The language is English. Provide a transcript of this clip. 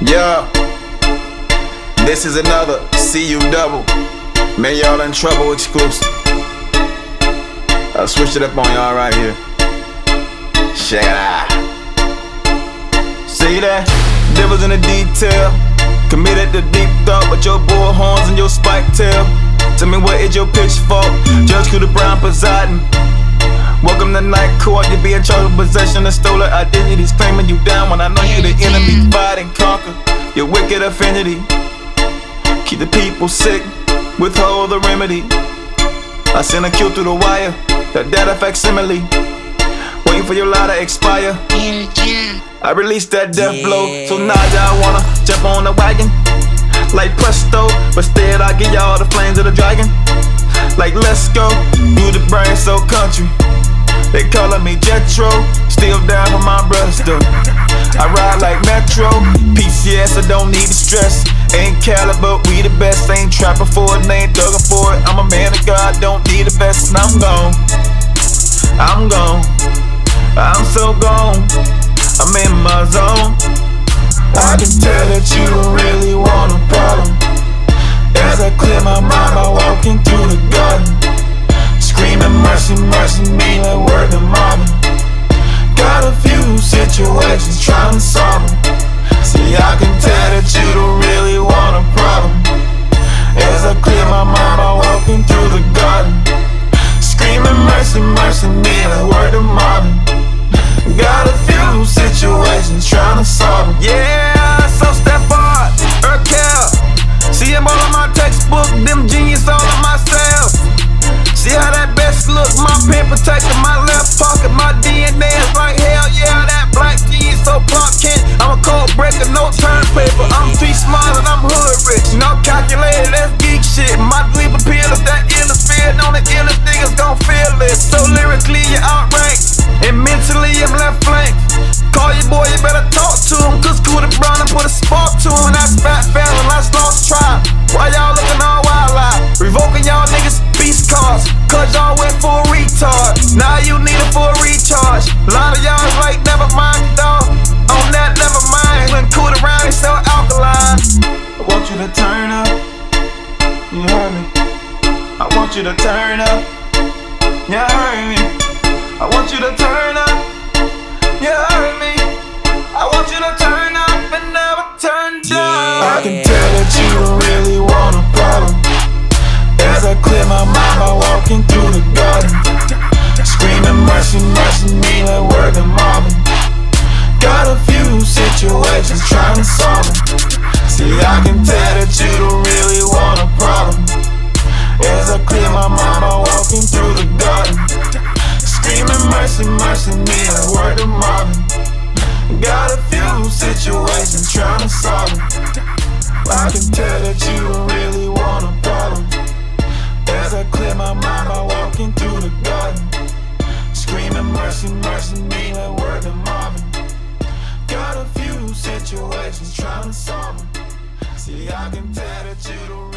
Yeah, this is another CU double. Man, y'all in trouble exclusive. I switched it up on y'all right here. Check it out. See that? Devils in the detail. Committed to deep thought, but your bull horns and your spike tail. Tell me what is your pitchfork? Judge Cuda Brown presiding. Welcome to night court. You be in charge of possession of stolen identities, claiming you down when I know you the enemy. Fight and conquer your wicked affinity. Keep the people sick, withhold the remedy. I send a kill through the wire, that data facsimile. Waiting for your lie to expire. I release that death blow, so now y'all wanna jump on the wagon like presto, but instead I give y'all the flames of the dragon. Like let's go, you the brain so country. They callin' me Jetro, still down for my brothers though. I ride like Metro, PCS, I don't need the stress. Ain't caliber, we the best. Ain't trapping for it, ain't thuggin' for it. I'm a man of God, don't need a vest, and I'm gone. I'm gone, I'm so gone. I'm in my zone. I can tell that you don't really want a problem. As I clear my mind by walking through the garden, screaming mercy, mercy me like word to mama. Got a few situations trying to solve them. See, I can tell that you don't really want a problem. As I clear my mind by walking through the garden, screaming mercy, mercy me like word to mama. Got a few situations trying to solve them. Yeah, so step hard, Urkel. See him all on my textbook, them genius all on myself. See how that best look, my pen protected my left pocket. My DNA is like hell, yeah, that black jeans so Clark Kent. I'm a cold breaker, no turn paper. I'm street smart and I'm hood rich. No calculated, that's geek shit. My bleep appeal is that illest fear. On the illest niggas gon' feel it. So lyrically you're outranked, and mentally I'm left flanked. Call your boy, you better talk to him, cause Cuda Brown and put a spark to him. That's fat family, that's lost tribe. Why y'all looking all wild out? Revoking y'all niggas beast cards, cause y'all went for a retard. Now you need it for a recharge. A lot of y'all is like, never mind, dawg. On that, never mind. When Cuda Brown, he sell alkaline. I want you to turn up. You heard me. I want you to turn up. You heard me. I want you to turn up. You heard me. I want you to turn up and never turn down. I can tell that you don't really want a problem. As I clear my mind by walking through the garden, screaming mercy, mercy me like word to Marvin. Got a few situations trying to solve them. See, I can tell that you don't really want a problem. As I clear my mind by walking through the garden, screaming mercy, mercy me like word to Marvin. Got a few situations trying to solve them. I can tell that you don't really want a problem. As I clear my mind by walking through the garden, screaming mercy, mercy me like word to Marvin. Got a few situations trying to solve them. See, I can tell that you don't